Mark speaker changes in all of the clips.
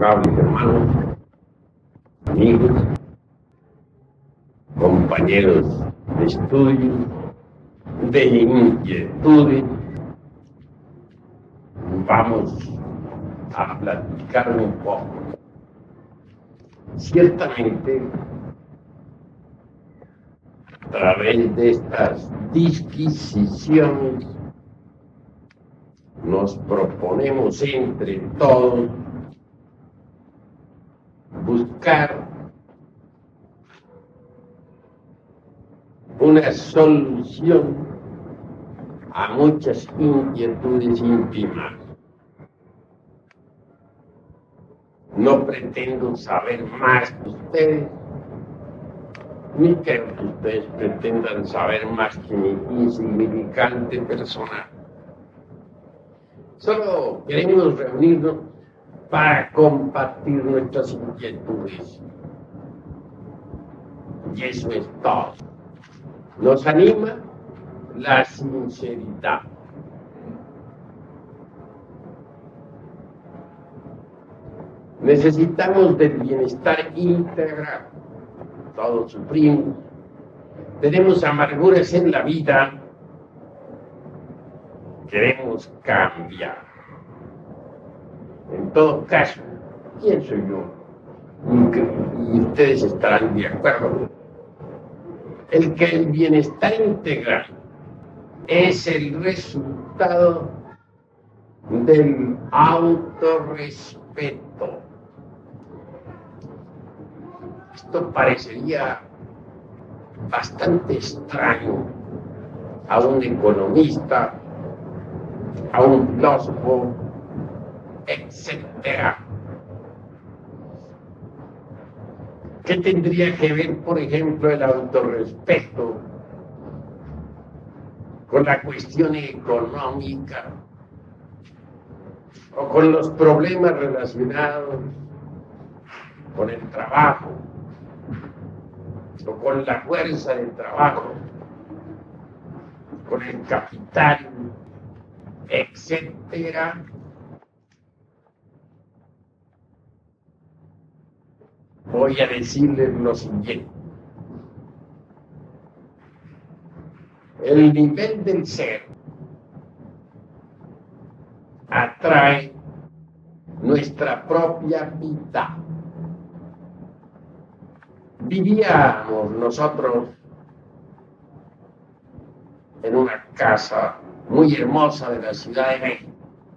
Speaker 1: estimables hermanos, amigos, compañeros de estudio, de inquietudes, vamos a platicar un poco. Ciertamente, a través de estas disquisiciones, nos proponemos entre todos buscar una solución a muchas inquietudes íntimas. No pretendo saber más que ustedes, ni creo que ustedes pretendan saber más que mi insignificante persona. Solo queremos reunirnos para compartir nuestras inquietudes. Y eso es todo. Nos anima la sinceridad. Necesitamos del bienestar integral. Todos sufrimos. Tenemos amarguras en la vida. Queremos cambiar. En todo caso, ¿quién soy yo? Y ustedes estarán de acuerdo. El que el bienestar integral es el resultado del autorrespeto. Esto parecería bastante extraño a un economista, a un filósofo, etcétera. ¿Qué tendría que ver, por ejemplo, el autorrespeto con la cuestión económica o con los problemas relacionados con el trabajo o con la fuerza del trabajo, con el capital, etcétera? Voy a decirles lo siguiente. El nivel del ser atrae nuestra propia vida. Vivíamos nosotros en una casa muy hermosa de la Ciudad de México.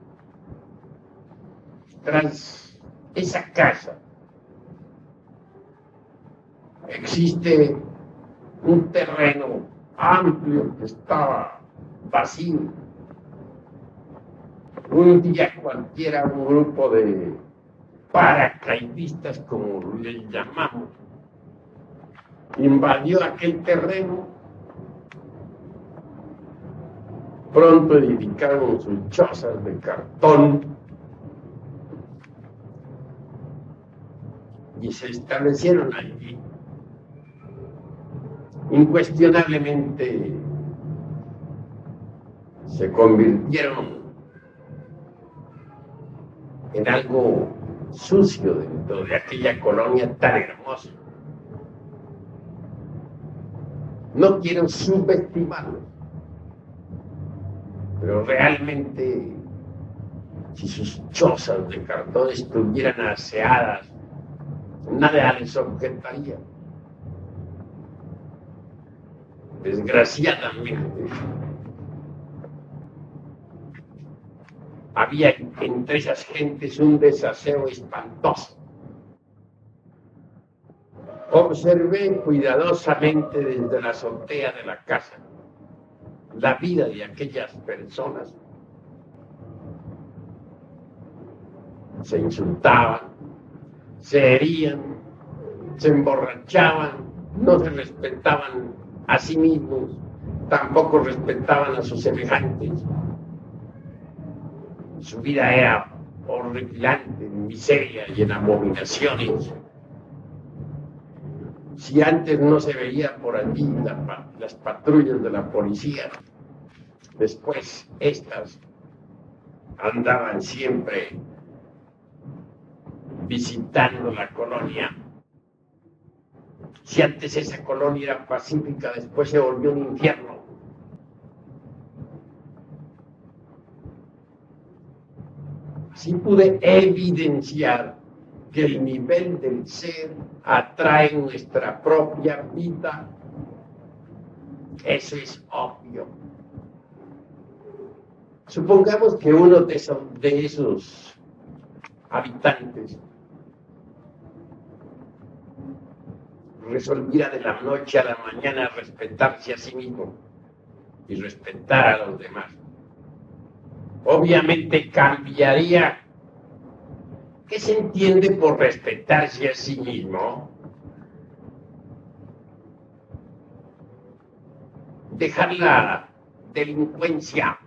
Speaker 1: Tras esa casa existe un terreno amplio que estaba vacío. Un día cualquiera un grupo de paracaidistas, como les llamamos, invadió aquel terreno. Pronto edificaron sus chozas de cartón y se establecieron allí. Incuestionablemente se convirtieron en algo sucio dentro de aquella colonia tan hermosa. No quiero subestimarlos, pero realmente si sus chozas de cartón estuvieran aseadas, nada les objetaría. Desgraciadamente, había entre esas gentes un desaseo espantoso. Observé cuidadosamente desde la azotea de la casa la vida de aquellas personas. Se insultaban, se herían, se emborrachaban, no se respetaban a sí mismos, tampoco respetaban a sus semejantes. Su vida era horripilante, en miseria y en abominaciones. Si antes no se veía por allí las patrullas de la policía, después estas andaban siempre visitando la colonia. Si antes esa colonia era pacífica, después se volvió un infierno. Así pude evidenciar que el nivel del ser atrae nuestra propia vida. Eso es obvio. Supongamos que uno de esos habitantes resolviera de la noche a la mañana respetarse a sí mismo y respetar a los demás. Obviamente cambiaría. ¿Qué se entiende por respetarse a sí mismo? Dejar la delincuencia,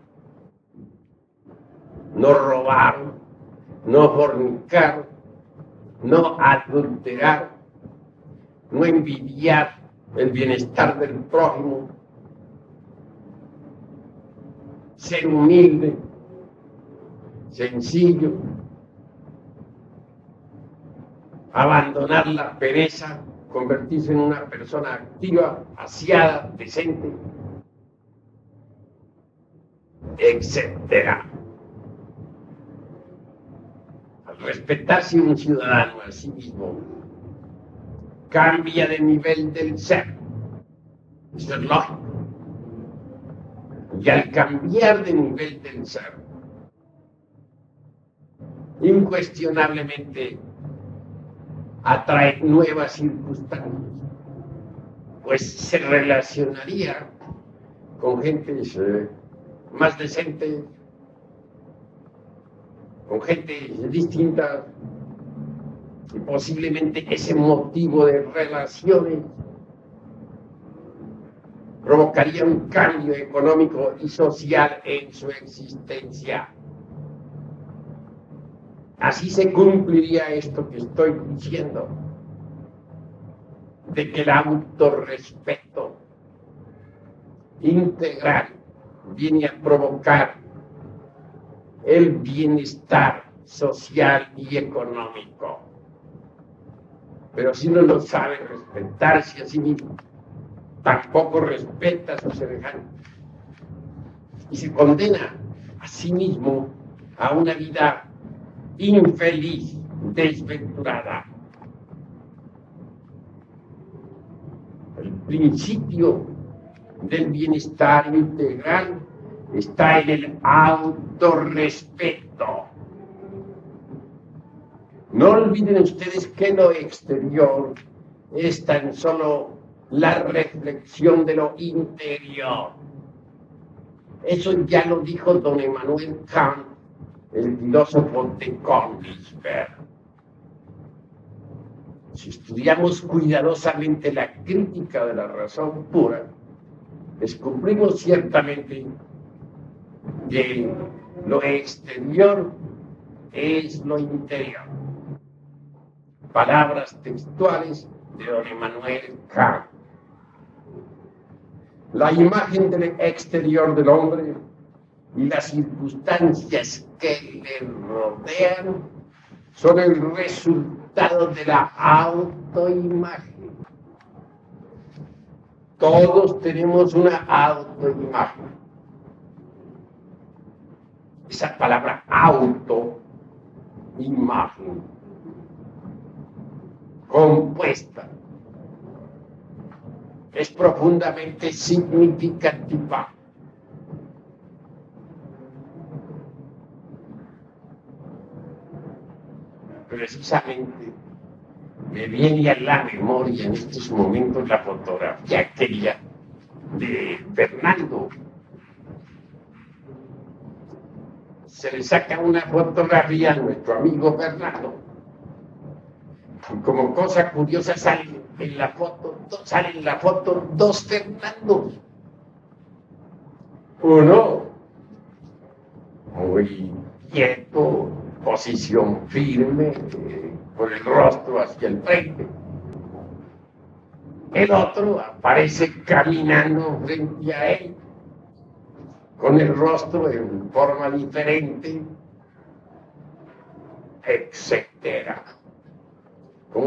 Speaker 1: no robar, no fornicar, no adulterar, no envidiar el bienestar del prójimo, ser humilde, sencillo, abandonar la pereza, convertirse en una persona activa, aseada, decente, etc. Al respetarse un ciudadano a sí mismo, cambia de nivel del ser. Eso es lógico. Y al cambiar de nivel del ser, incuestionablemente atrae nuevas circunstancias, pues se relacionaría con gentes más decentes, con gente distinta, y posiblemente ese motivo de relaciones provocaría un cambio económico y social en su existencia. Así se cumpliría esto que estoy diciendo, de que el autorrespeto integral viene a provocar el bienestar social y económico. Pero si uno no sabe respetarse a sí mismo, tampoco respeta a sus semejantes y se condena a sí mismo a una vida infeliz, desventurada. El principio del bienestar integral está en el autorrespeto. No olviden ustedes que lo exterior es tan solo la reflexión de lo interior. Eso ya lo dijo don Emmanuel Kant, el filósofo de Königsberg. Si estudiamos cuidadosamente la crítica de la razón pura, descubrimos ciertamente que lo exterior es lo interior. Palabras textuales de don Emmanuel Kant. La imagen del exterior del hombre y las circunstancias que le rodean son el resultado de la autoimagen. Todos tenemos una autoimagen. Esa palabra autoimagen, compuesta, es profundamente significativa. Precisamente me viene a la memoria en estos momentos la fotografía aquella de Fernando. Se le saca una fotografía a nuestro amigo Fernando. Y como cosa curiosa salen en la foto dos Fernandos. Uno muy quieto, posición firme, con el rostro hacia el frente. El otro aparece caminando frente a él, con el rostro en forma diferente, etcétera.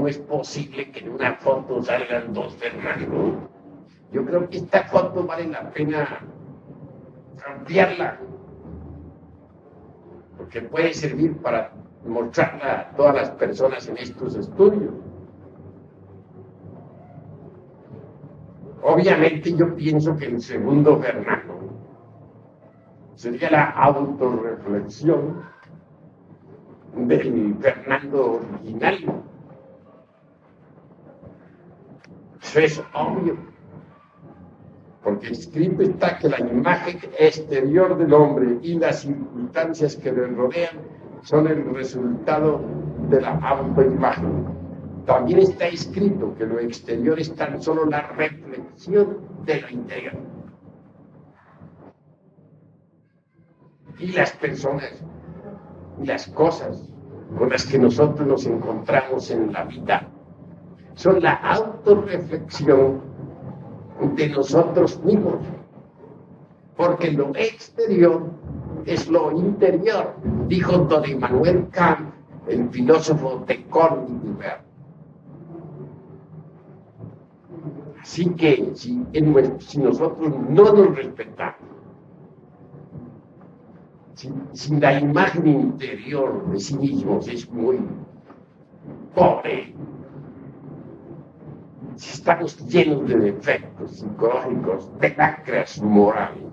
Speaker 1: no es posible que en una foto salgan dos Fernando. Yo creo que esta foto vale la pena ampliarla, porque puede servir para mostrarla a todas las personas en estos estudios. Obviamente yo pienso que el segundo Fernando sería la autorreflexión del Fernando original. Eso es obvio, porque escrito está que la imagen exterior del hombre y las circunstancias que le rodean son el resultado de la autoimagen. También está escrito que lo exterior es tan solo la reflexión de lo interior. Y las personas y las cosas con las que nosotros nos encontramos en la vida son la autorreflexión de nosotros mismos, porque lo exterior es lo interior, dijo don Immanuel Kant, el filósofo de Königsberg. Así que si nosotros no nos respetamos, si la imagen interior de sí mismos es muy pobre, si estamos llenos de defectos psicológicos, de lacras morales,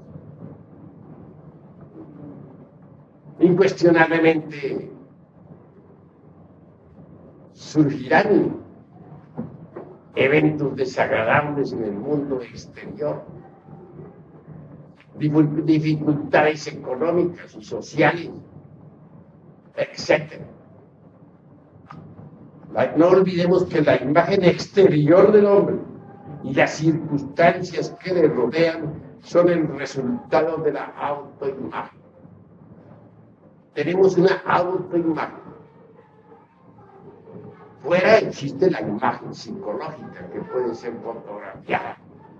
Speaker 1: incuestionablemente surgirán eventos desagradables en el mundo exterior, dificultades económicas y sociales, etc. No olvidemos que la imagen exterior del hombre y las circunstancias que le rodean son el resultado de la autoimagen. Tenemos una autoimagen. Fuera existe la imagen psicológica que puede ser fotografiada,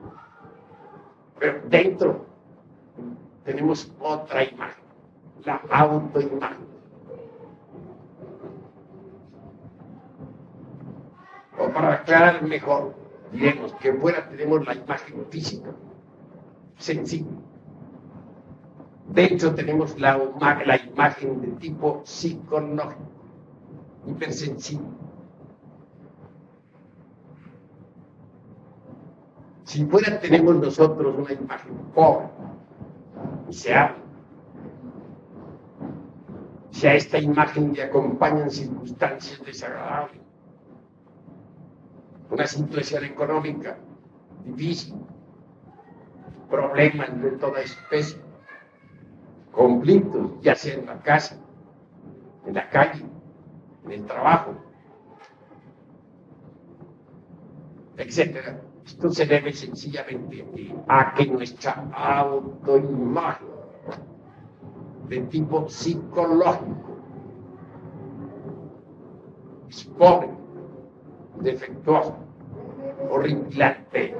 Speaker 1: pero dentro tenemos otra imagen, la autoimagen. O para aclarar mejor, diremos que fuera tenemos la imagen física, sensible. Dentro tenemos la imagen de tipo psicológico, hipersensible. Si fuera tenemos nosotros una imagen pobre, miserable, si a esta imagen le acompañan circunstancias desagradables, una situación económica difícil, problemas de toda especie, conflictos, ya sea en la casa, en la calle, en el trabajo, etc. Esto se debe sencillamente a que nuestra autoimagen de tipo psicológico es pobre, defectuosa, horripilante.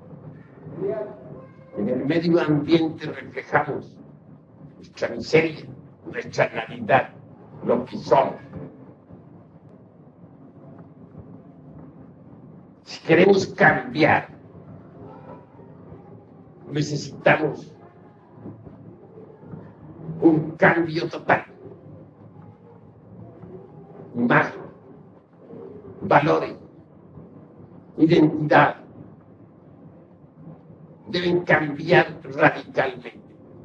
Speaker 1: En el medio ambiente reflejamos nuestra miseria, nuestra realidad, lo que somos. Si queremos cambiar, necesitamos un cambio total. Imagen, valores, identidad deben cambiar radicalmente.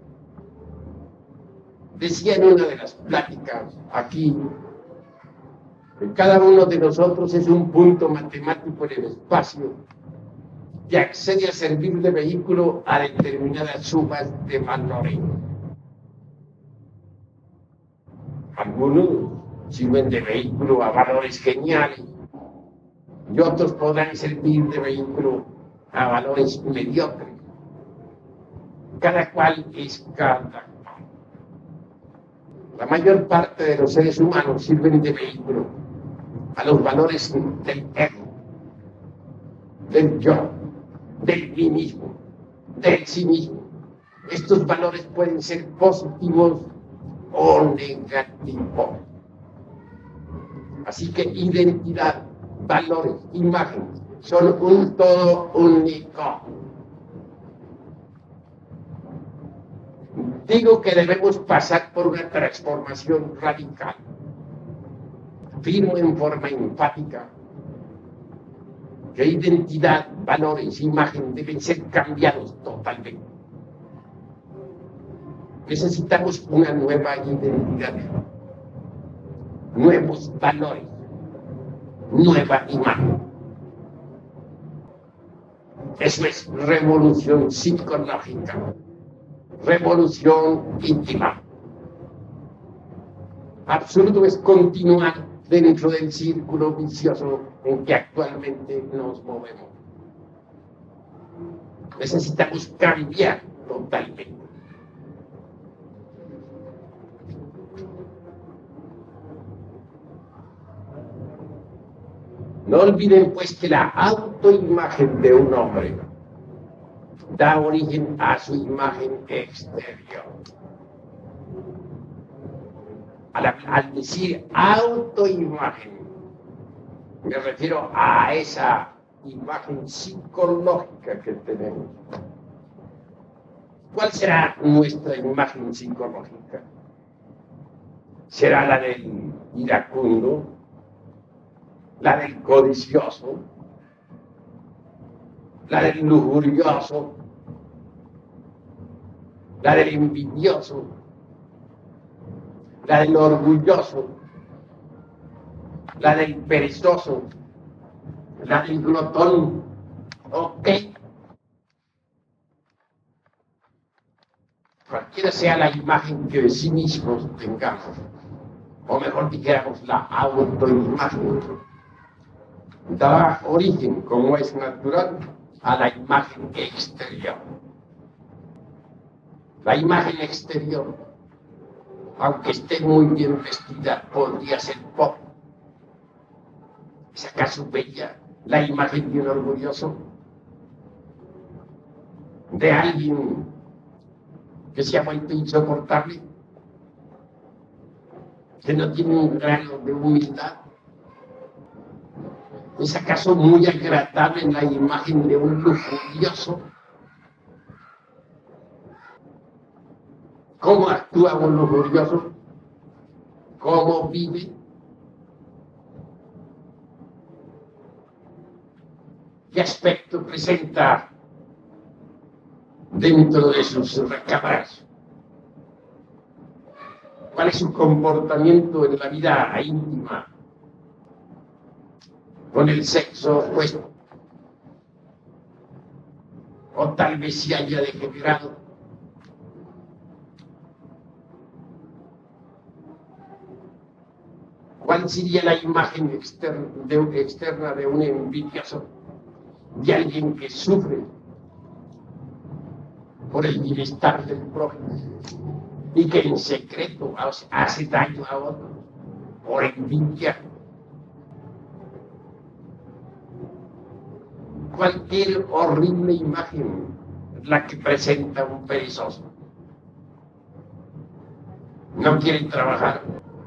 Speaker 1: Decía en una de las pláticas aquí que cada uno de nosotros es un punto matemático en el espacio que accede a servir de vehículo a determinadas sumas de valores. Algunos sirven de vehículo a valores geniales y otros podrán servir de vehículo a valores mediocres. Cada cual es cada cual. La mayor parte de los seres humanos sirven de vehículo a los valores del ego, del yo, del mí mismo, del sí mismo. Estos valores pueden ser positivos o negativos. Así que identidad, valores, imágenes, son un todo único. Digo que debemos pasar por una transformación radical. Afirmo en forma enfática que identidad, valores, imagen deben ser cambiados totalmente. Necesitamos una nueva identidad, nuevos valores, nueva imagen. Eso es revolución psicológica, revolución íntima. Absurdo es continuar dentro del círculo vicioso en que actualmente nos movemos. Necesitamos cambiar totalmente. No olviden pues que la autoimagen de un hombre da origen a su imagen exterior. Al decir autoimagen, me refiero a esa imagen psicológica que tenemos. ¿Cuál será nuestra imagen psicológica? ¿Será la del iracundo? ¿La del codicioso? ¿La del lujurioso? ¿La del envidioso? ¿La del orgulloso? ¿La del perezoso? ¿La del glotón? ¿Ok? Cualquiera sea la imagen que de sí mismos tengamos, o mejor dijéramos la autoimagen, da origen, como es natural, a la imagen exterior. La imagen exterior, aunque esté muy bien vestida, podría ser pobre. ¿Es acaso bella la imagen de un orgulloso? ¿De alguien que se ha vuelto insoportable? ¿Que no tiene un grano de humildad? ¿Es acaso muy agradable la imagen de un lujurioso? ¿Cómo actúa un lujurioso? ¿Cómo vive? ¿Qué aspecto presenta dentro de sus recámaras? ¿Cuál es su comportamiento en la vida íntima con el sexo opuesto? O tal vez se haya degenerado. ¿Cuál sería la imagen externa de un envidioso? De alguien que sufre por el bienestar del prójimo y que en secreto hace daño a otros por envidia. Cualquier horrible imagen la que presenta un perezoso. No quiere trabajar.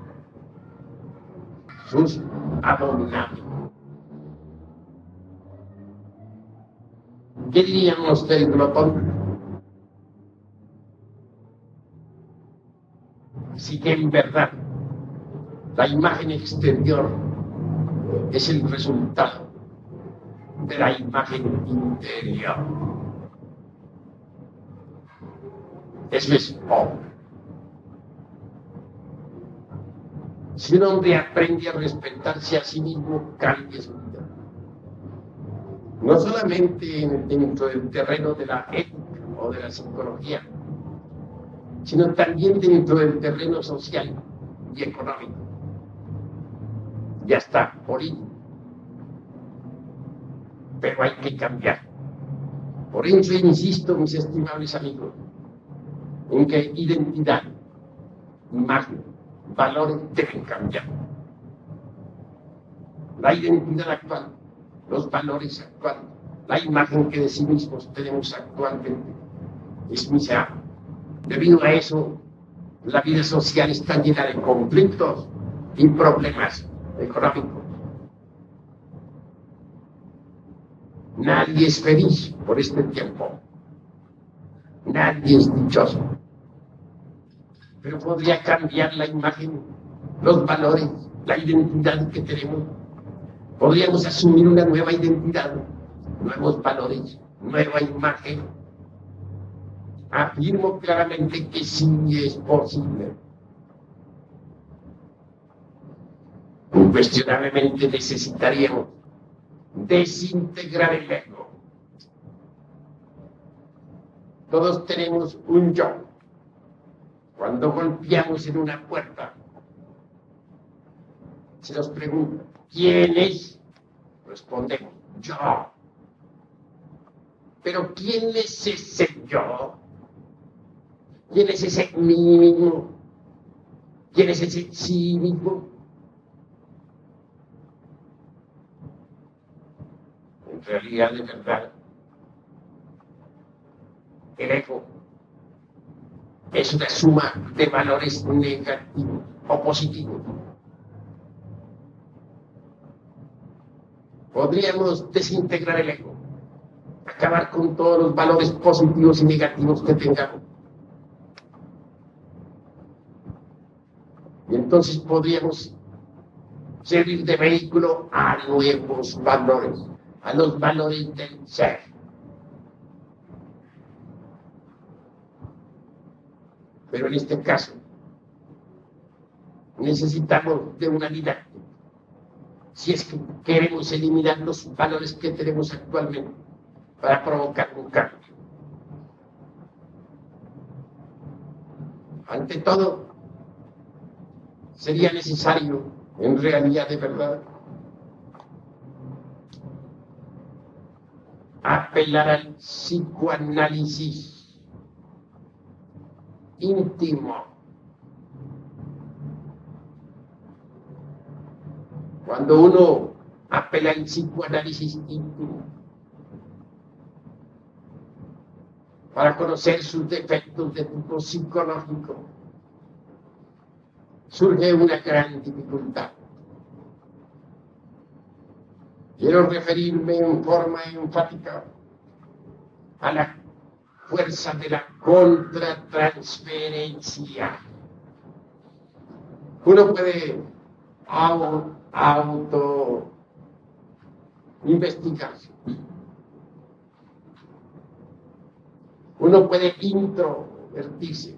Speaker 1: Sus abominables. ¿Qué diríamos del glotón? Sí que en verdad la imagen exterior es el resultado de la imagen interior. Eso es pobre. Si un hombre aprende a respetarse a sí mismo, cambia su vida. No solamente dentro del terreno de la ética o de la psicología, sino también dentro del terreno social y económico. Ya está, político. Pero hay que cambiar. Por eso insisto, mis estimables amigos, en que identidad, imagen, valores deben cambiar. La identidad actual, los valores actuales, la imagen que de sí mismos tenemos actualmente es miserable. Debido a eso, la vida social está llena de conflictos y problemas económicos. Nadie es feliz por este tiempo. Nadie es dichoso. Pero podría cambiar la imagen, los valores, la identidad que tenemos. Podríamos asumir una nueva identidad, nuevos valores, nueva imagen. Afirmo claramente que sí es posible. Incuestionablemente necesitaríamos desintegrar el ego. Todos tenemos un yo. Cuando golpeamos en una puerta, se nos pregunta, ¿quién es? Respondemos, yo. Pero ¿quién es ese yo? ¿Quién es ese mí mismo? ¿Quién es ese sí mismo? En realidad, de verdad, el ego es una suma de valores negativos o positivos. Podríamos desintegrar el ego, acabar con todos los valores positivos y negativos que tengamos. Y entonces podríamos servir de vehículo a nuevos valores, a los valores del ser. Pero en este caso, necesitamos de una didáctica. Si es que queremos eliminar los valores que tenemos actualmente para provocar un cambio. Ante todo, sería necesario, en realidad de verdad, apelar al psicoanálisis íntimo. Cuando uno apela al psicoanálisis íntimo para conocer sus defectos de tipo psicológico, surge una gran dificultad. Quiero referirme en forma enfática a la fuerza de la contratransferencia. Uno puede auto-investigarse. Uno puede introvertirse.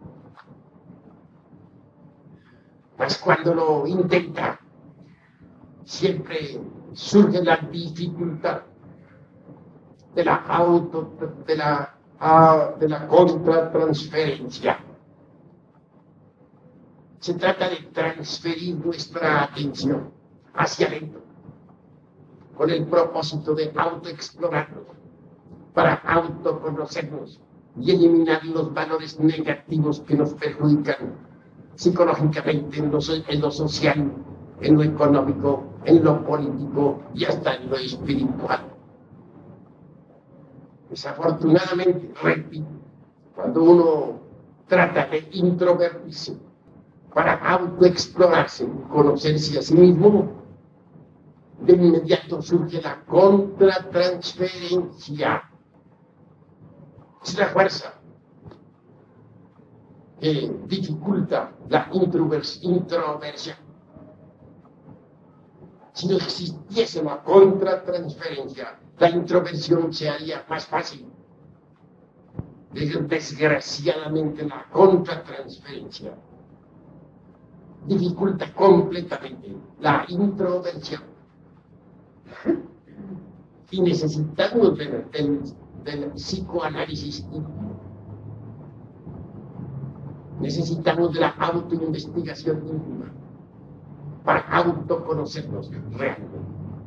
Speaker 1: Pues cuando lo intenta, siempre surge la dificultad de la contratransferencia. Se trata de transferir nuestra atención hacia adentro, con el propósito de autoexplorarnos, para autoconocernos y eliminar los valores negativos que nos perjudican psicológicamente en lo social, en lo económico, en lo político y hasta en lo espiritual. Desafortunadamente, repito, cuando uno trata de introvertirse para autoexplorarse, conocerse a sí mismo, de inmediato surge la contratransferencia. Es la fuerza que dificulta la introversión. Si no existiese la contratransferencia, la introversión se haría más fácil. Desgraciadamente, la contratransferencia dificulta completamente la introversión. Y necesitamos del psicoanálisis íntimo. Necesitamos de la autoinvestigación íntima para autoconocernos realmente.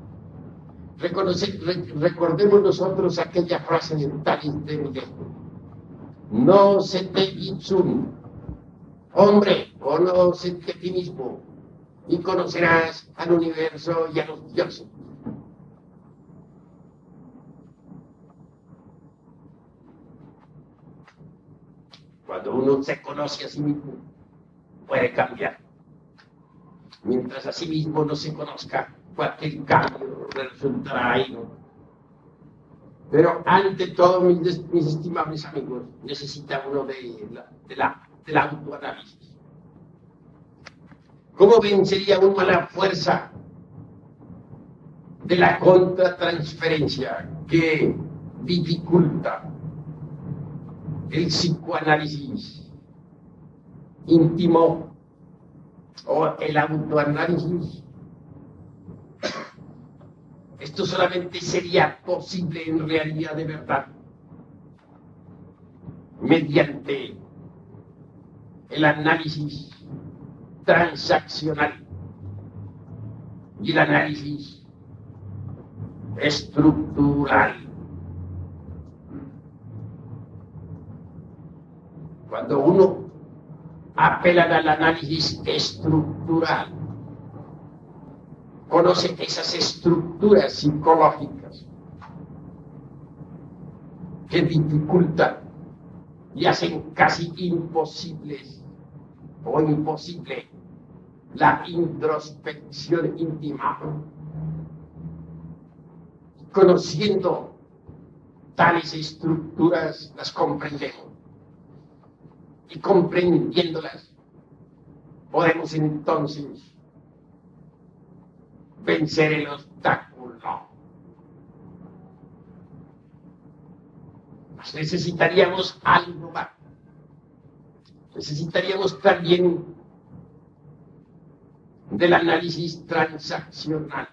Speaker 1: Recordemos nosotros aquella frase de Tales de Miguel. No se te itsum. Hombre, conócete a ti mismo y conocerás al universo y a los dioses. Cuando uno se conoce a sí mismo, puede cambiar. Mientras a sí mismo no se conozca, cualquier cambio resultará ahí. Pero ante todo, mis estimables amigos, necesita uno del autoanálisis. ¿Cómo vencería uno a la fuerza de la contratransferencia que dificulta el psicoanálisis íntimo o el autoanálisis? Esto solamente sería posible en realidad de verdad mediante el análisis transaccional y el análisis estructural. Cuando uno apela al análisis estructural, conoce esas estructuras psicológicas que dificultan y hacen casi imposibles o imposible la introspección íntima. Conociendo tales estructuras, las comprendemos. Y comprendiéndolas, podemos entonces vencer el obstáculo. Pues necesitaríamos algo más. Necesitaríamos también del análisis transaccional.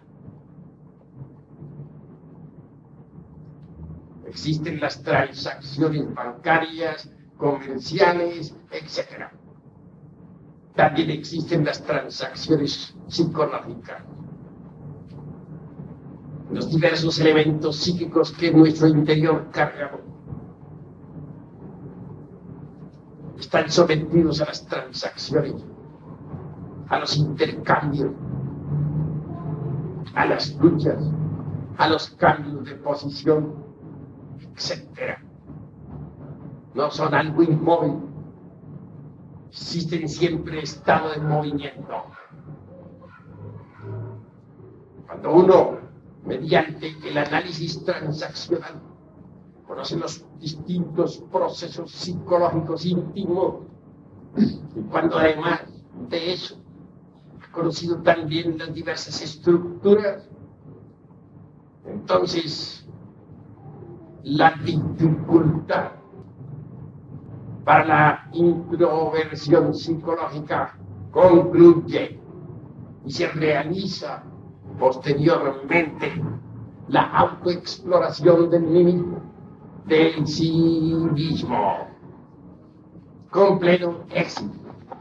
Speaker 1: Existen las transacciones bancarias, comerciales, etc. También existen las transacciones psicológicas, los diversos elementos psíquicos que en nuestro interior cargamos están sometidos a las transacciones, a los intercambios, a las luchas, a los cambios de posición, etc. No son algo inmóvil, existen siempre estado de movimiento. Cuando uno, mediante el análisis transaccional, conoce los distintos procesos psicológicos íntimos, y cuando además de eso ha conocido también las diversas estructuras, entonces la dificultad para la introversión psicológica concluye y se realiza posteriormente la autoexploración del mí mismo, del sí mismo, con pleno éxito.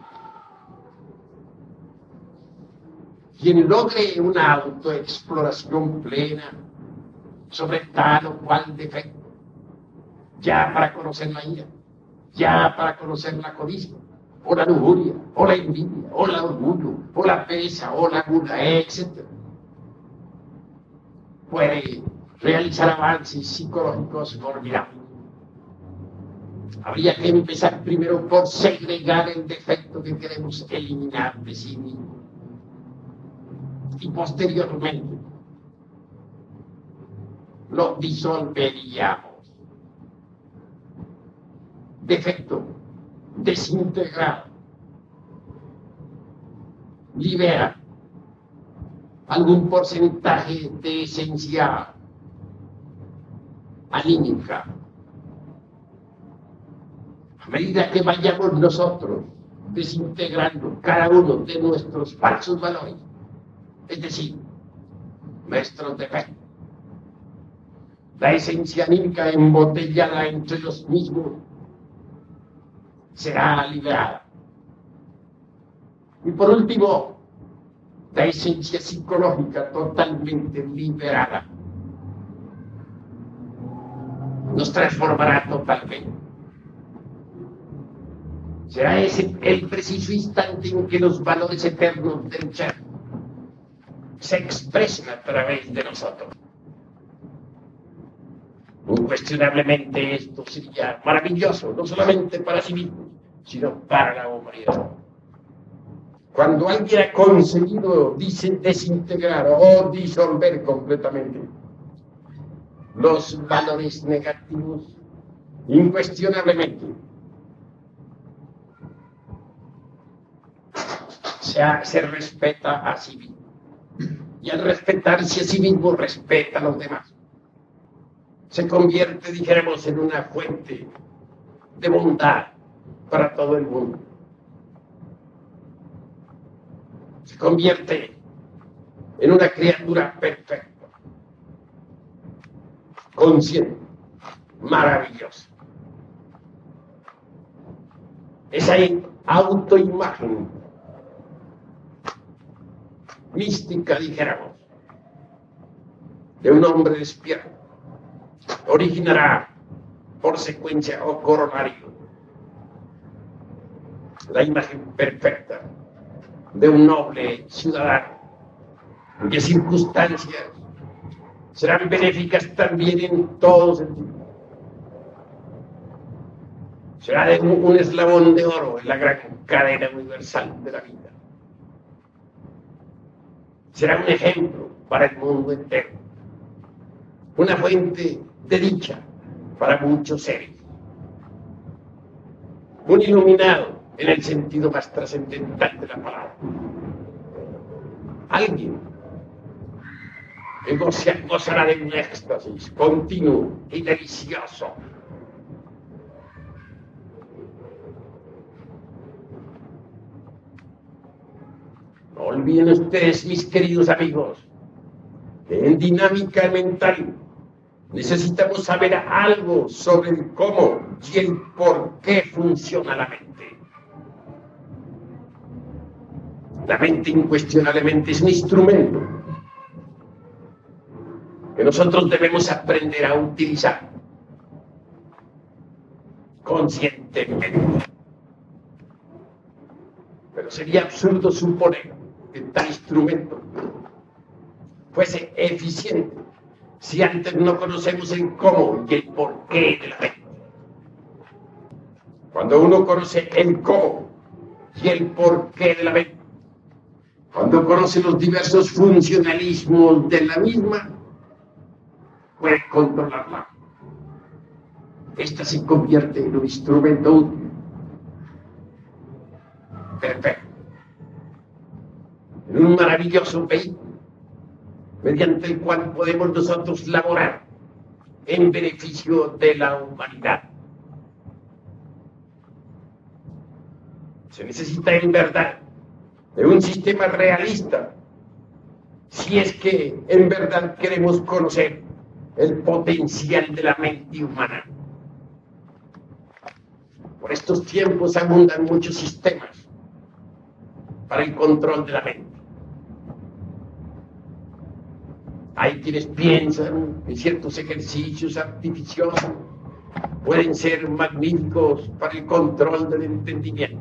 Speaker 1: Quien logre una autoexploración plena sobre tal o cual defecto, ya para conocer la ira, ya para conocer la codicia, o la lujuria, o la envidia, o el orgullo, o la pereza, o la gula, etc., puede realizar avances psicológicos formidables. Habría que empezar primero por segregar el defecto que queremos eliminar de sí mismo. Y posteriormente lo disolveríamos. Defecto desintegrado libera algún porcentaje de esencia anímica. A medida que vayamos nosotros desintegrando cada uno de nuestros falsos valores, es decir, nuestros defectos, la esencia anímica embotellada entre los mismos será liberada. Y por último, la esencia psicológica totalmente liberada nos transformará totalmente. Será ese el preciso instante en que los valores eternos del ser se expresan a través de nosotros. Incuestionablemente esto sería maravilloso, no solamente para sí mismo, sino para la humanidad. Cuando alguien ha conseguido desintegrar o disolver completamente los valores negativos, incuestionablemente. Se respeta a sí mismo. Y al respetarse a sí mismo, respeta a los demás. Se convierte, dijéramos, en una fuente de bondad para todo el mundo. Se convierte en una criatura perfecta, consciente, maravillosa. Esa autoimagen mística, dijéramos, de un hombre despierto, originará por secuencia o coronario la imagen perfecta de un noble ciudadano, cuyas circunstancias serán benéficas también en todo sentido. Será un eslabón de oro en la gran cadena universal de la vida. Será un ejemplo para el mundo entero, una fuente de dicha para muchos seres, un iluminado en el sentido más trascendental de la palabra. Alguien que gozará de un éxtasis continuo y delicioso. No olviden ustedes, mis queridos amigos, que en dinámica mental necesitamos saber algo sobre el cómo y el por qué funciona la mente. La mente incuestionablemente es un instrumento que nosotros debemos aprender a utilizar conscientemente. Pero sería absurdo suponer que tal instrumento fuese eficiente si antes no conocemos el cómo y el porqué de la mente. Cuando uno conoce el cómo y el porqué de la mente, cuando conoce los diversos funcionalismos de la misma, puede controlarla. Esta se convierte en un instrumento útil, perfecto, en un maravilloso vehículo mediante el cual podemos nosotros laborar en beneficio de la humanidad. Se necesita en verdad de un sistema realista si es que en verdad queremos conocer el potencial de la mente humana. Por estos tiempos abundan muchos sistemas para el control de la mente. Hay quienes piensan que ciertos ejercicios artificiosos pueden ser magníficos para el control del entendimiento.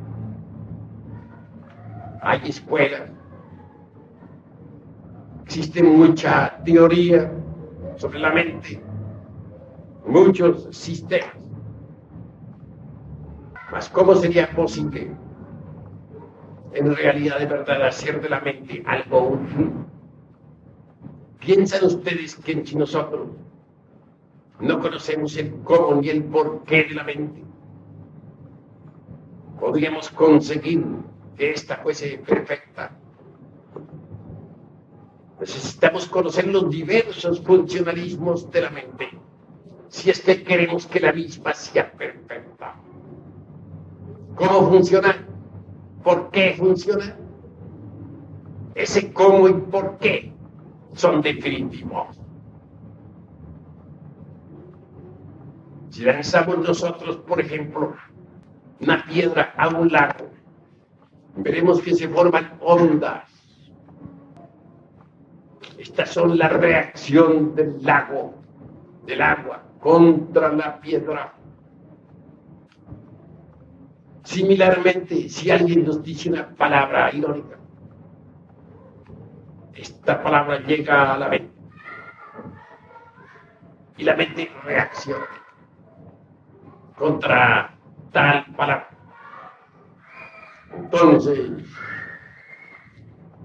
Speaker 1: Hay escuelas, existe mucha teoría sobre la mente, muchos sistemas. Mas ¿cómo sería posible en realidad de verdad hacer de la mente algo útil? ¿Piensan ustedes que si nosotros no conocemos el cómo ni el porqué de la mente, podríamos conseguir que ésta fuese perfecta? Necesitamos conocer los diversos funcionalismos de la mente si es que queremos que la misma sea perfecta. ¿Cómo funciona? ¿Por qué funciona? Ese cómo y por qué son definitivos. Si lanzamos nosotros, por ejemplo, una piedra a un lago, veremos que se forman ondas. Estas son la reacción del lago, del agua, contra la piedra. Similarmente, si alguien nos dice una palabra irónica, esta palabra llega a la mente y la mente reacciona contra tal palabra. Entonces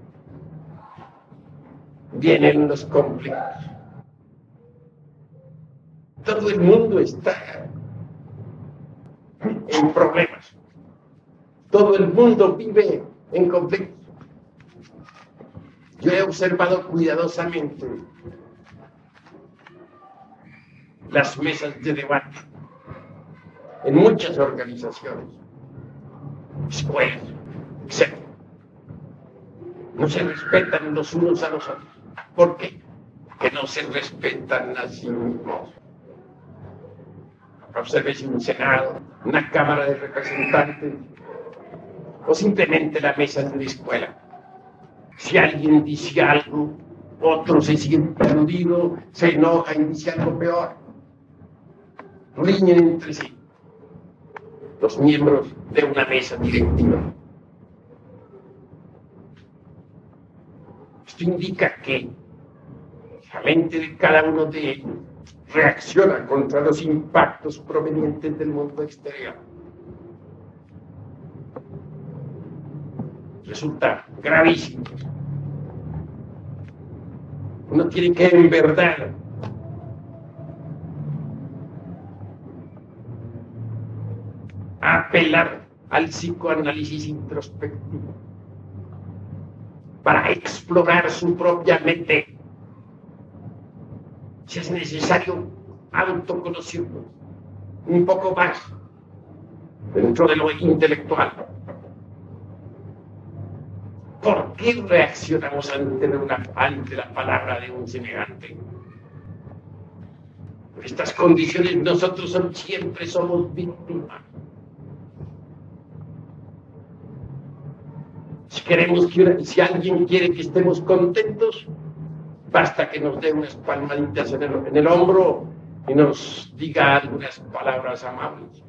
Speaker 1: vienen los conflictos. Todo el mundo está en problemas. Todo el mundo vive en conflictos. Yo he observado cuidadosamente las mesas de debate en muchas organizaciones, escuelas, etc. No se respetan los unos a los otros. ¿Por qué? Que no se respetan a sí mismos. Observes un Senado, una Cámara de Representantes o simplemente la mesa de la escuela. Si alguien dice algo, otro se siente aludido, se enoja y dice algo peor. Riñen entre sí los miembros de una mesa directiva. Esto indica que la mente de cada uno de ellos reacciona contra los impactos provenientes del mundo exterior. Resulta gravísimo. Uno tiene que, en verdad, apelar al psicoanálisis introspectivo para explorar su propia mente. Si es necesario autoconocerlo un poco más dentro de lo intelectual. ¿Por qué reaccionamos ante la palabra de un semejante? Por estas condiciones nosotros siempre somos víctimas. Si alguien quiere que estemos contentos, basta que nos dé unas palmaditas en el hombro y nos diga algunas palabras amables.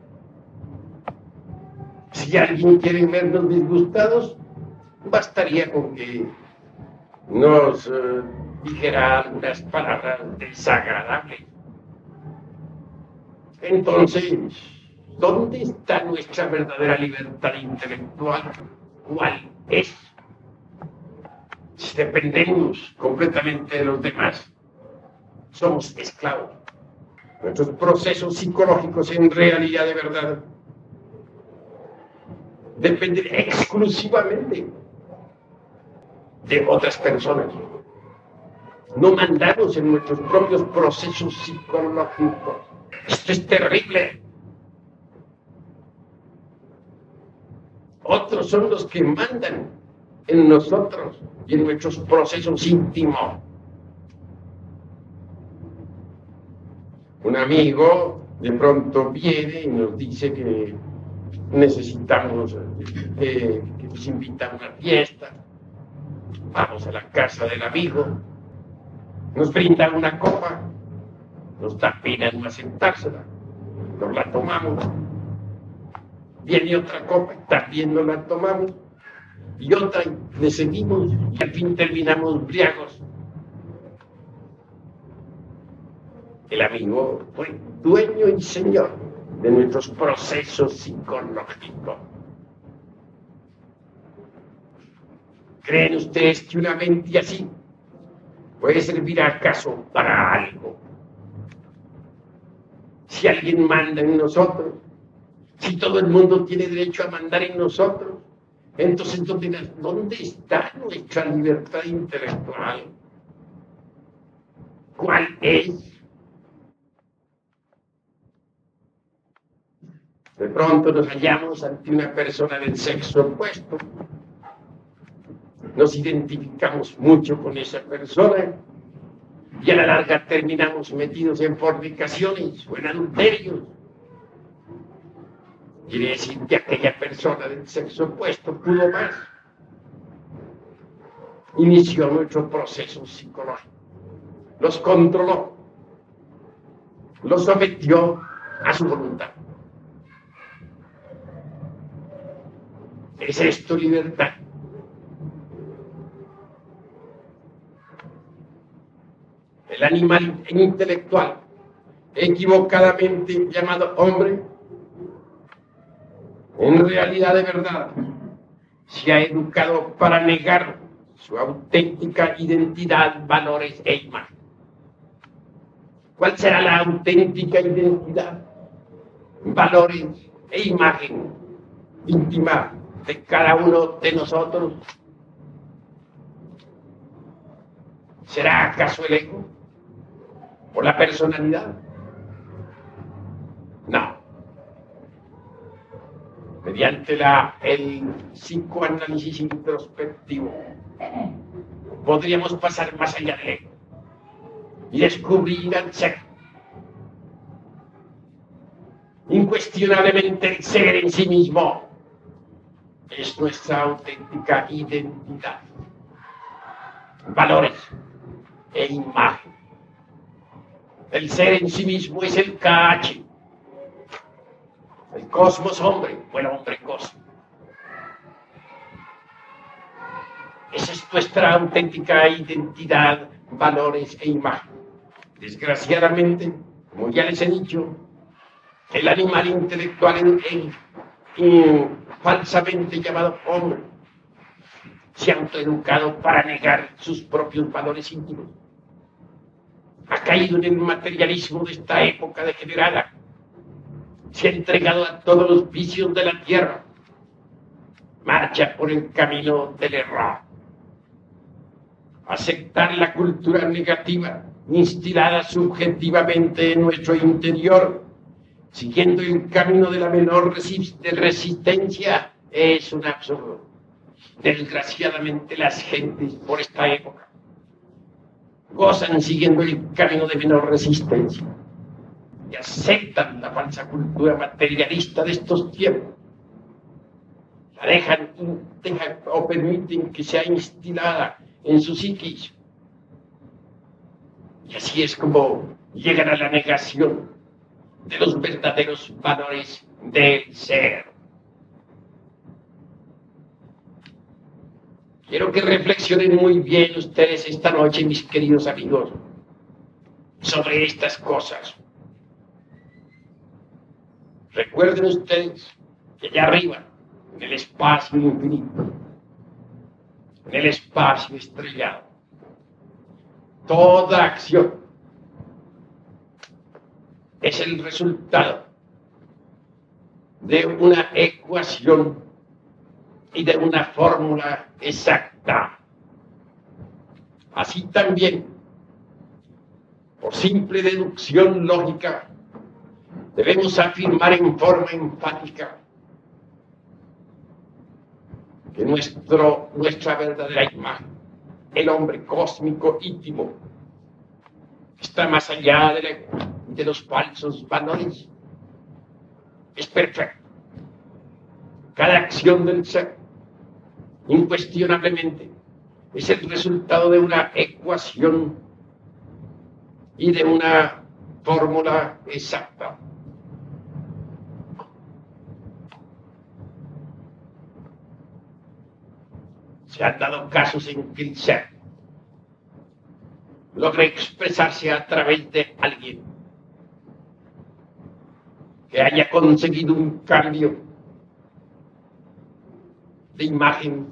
Speaker 1: Si alguien quiere vernos disgustados, bastaría con que nos dijera algunas palabras desagradables. Entonces, ¿dónde está nuestra verdadera libertad intelectual? ¿Cuál es? Si dependemos completamente de los demás, somos esclavos. Nuestros procesos psicológicos en realidad de verdad dependen exclusivamente de otras personas. No mandamos en nuestros propios procesos psicológicos. Esto es terrible. Otros son los que mandan en nosotros y en nuestros procesos íntimos. Un amigo de pronto viene y nos dice que necesitamos que nos invita a una fiesta. Vamos a la casa del amigo, nos brindan una copa, nos da pena no aceptársela, nos la tomamos. Viene otra copa, también nos la tomamos, y otra, y le seguimos, y al fin terminamos briagos. El amigo fue dueño y señor de nuestros procesos psicológicos. ¿Creen ustedes que una mente así puede servir acaso para algo? Si alguien manda en nosotros, si todo el mundo tiene derecho a mandar en nosotros, entonces ¿dónde está nuestra libertad intelectual? ¿Cuál es? De pronto nos hallamos ante una persona del sexo opuesto. Nos identificamos mucho con esa persona y a la larga terminamos metidos en fornicaciones o en adulterios. Quiere decir que aquella persona del sexo opuesto pudo más. Inició nuestro proceso psicológico. Los controló. Los sometió a su voluntad. ¿Es esto libertad? El animal intelectual, equivocadamente llamado hombre, en realidad de verdad, se ha educado para negar su auténtica identidad, valores e imagen. ¿Cuál será la auténtica identidad, valores e imagen íntima de cada uno de nosotros? ¿Será acaso el ego o la personalidad? No. Mediante el psicoanálisis introspectivo podríamos pasar más allá del ego y descubrir al ser. Incuestionablemente el ser en sí mismo es nuestra auténtica identidad, valores e imagen. El ser en sí mismo es el KH, el cosmos hombre o el hombre cosmos. Esa es nuestra auténtica identidad, valores e imagen. Desgraciadamente, como ya les he dicho, el animal intelectual falsamente llamado hombre se ha autoeducado para negar sus propios valores íntimos. Ha caído en el materialismo de esta época degenerada. Se ha entregado a todos los vicios de la tierra. Marcha por el camino del error. Aceptar la cultura negativa instilada subjetivamente en nuestro interior, siguiendo el camino de la menor resistencia, es un absurdo. Desgraciadamente las gentes por esta época gozan siguiendo el camino de menor resistencia y aceptan la falsa cultura materialista de estos tiempos. La dejan o permiten que sea instilada en su psiquis. Y así es como llegan a la negación de los verdaderos valores del ser. Quiero que reflexionen muy bien ustedes esta noche, mis queridos amigos, sobre estas cosas. Recuerden ustedes que allá arriba, en el espacio infinito, en el espacio estrellado, toda acción es el resultado de una ecuación y de una fórmula exacta. Así también, por simple deducción lógica, debemos afirmar en forma enfática que nuestra verdadera imagen, el hombre cósmico íntimo, está más allá de los falsos valores. Es perfecto. Cada acción del ser, incuestionablemente, es el resultado de una ecuación y de una fórmula exacta. Se han dado casos en que el ser logra expresarse a través de alguien que haya conseguido un cambio de imagen,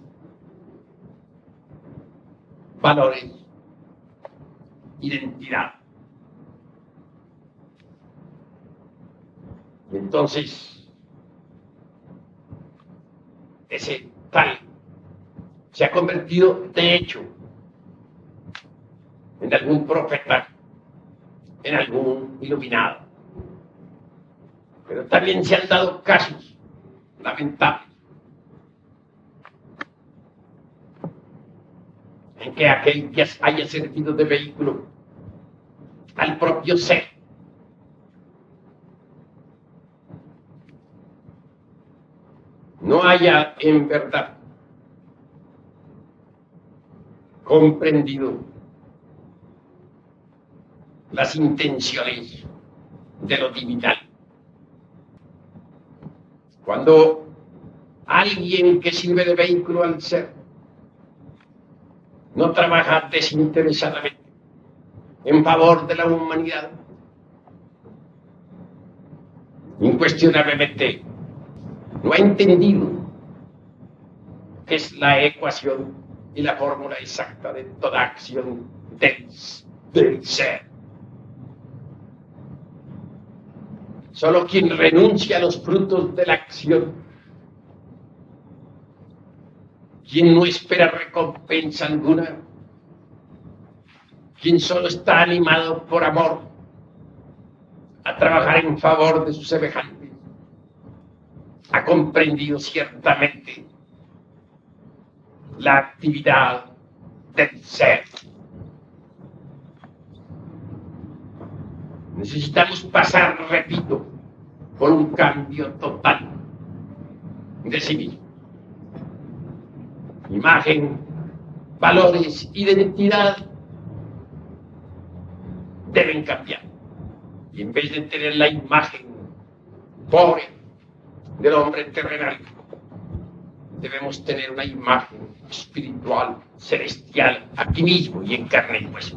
Speaker 1: valores, identidad. Y entonces, ese tal se ha convertido, de hecho, en algún profeta, en algún iluminado. Pero también se han dado casos lamentables en que aquel que haya servido de vehículo al propio ser no haya en verdad comprendido las intenciones de lo divinal. Cuando alguien que sirve de vehículo al ser no trabaja desinteresadamente en favor de la humanidad, incuestionablemente no ha entendido qué es la ecuación y la fórmula exacta de toda acción del ser. Solo quien renuncia a los frutos de la acción, quien no espera recompensa alguna, quien solo está animado por amor a trabajar en favor de sus semejantes, ha comprendido ciertamente la actividad del ser. Necesitamos pasar, repito, por un cambio total de sí mismo. Imagen, valores, identidad deben cambiar. Y en vez de tener la imagen pobre del hombre terrenal, debemos tener una imagen espiritual, celestial, aquí mismo y en carne y hueso.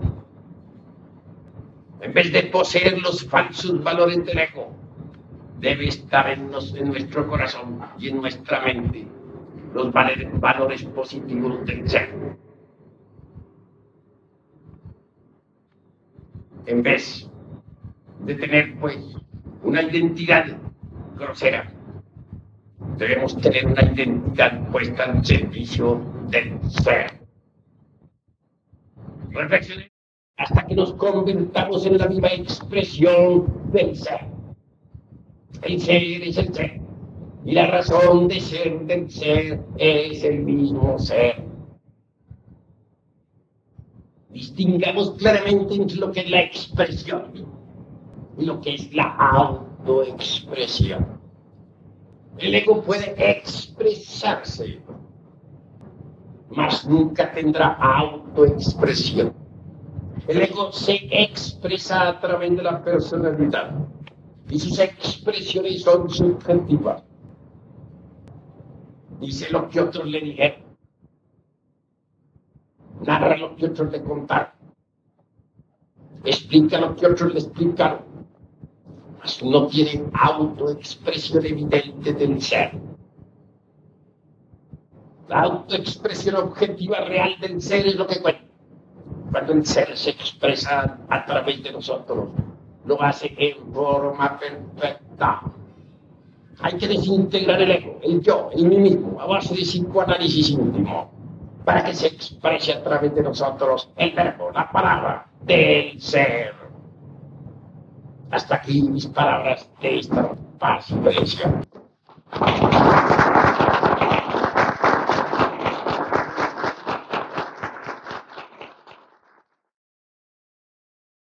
Speaker 1: En vez de poseer los falsos valores del ego, debe estar en nuestro corazón y en nuestra mente los valores positivos del ser. En vez de tener, pues, una identidad grosera, debemos tener una identidad puesta al servicio del ser. Reflexionemos hasta que nos convirtamos en la viva expresión del ser. El ser es el ser, y la razón de ser del ser es el mismo ser. Distingamos claramente entre lo que es la expresión y lo que es la autoexpresión. El ego puede expresarse, mas nunca tendrá autoexpresión. El ego se expresa a través de la personalidad y sus expresiones son subjetivas. Dice lo que otros le dijeron, narra lo que otros le contaron, explica lo que otros le explicaron, mas no tiene autoexpresión evidente del ser. La autoexpresión objetiva real del ser es lo que cuenta. Cuando el ser se expresa a través de nosotros, lo hace en forma perfecta. Hay que desintegrar el ego, el yo, el mí mismo, a base de psicoanálisis íntimo, para que se exprese a través de nosotros el verbo, la palabra del ser. Hasta aquí mis palabras de esta paz y bendición.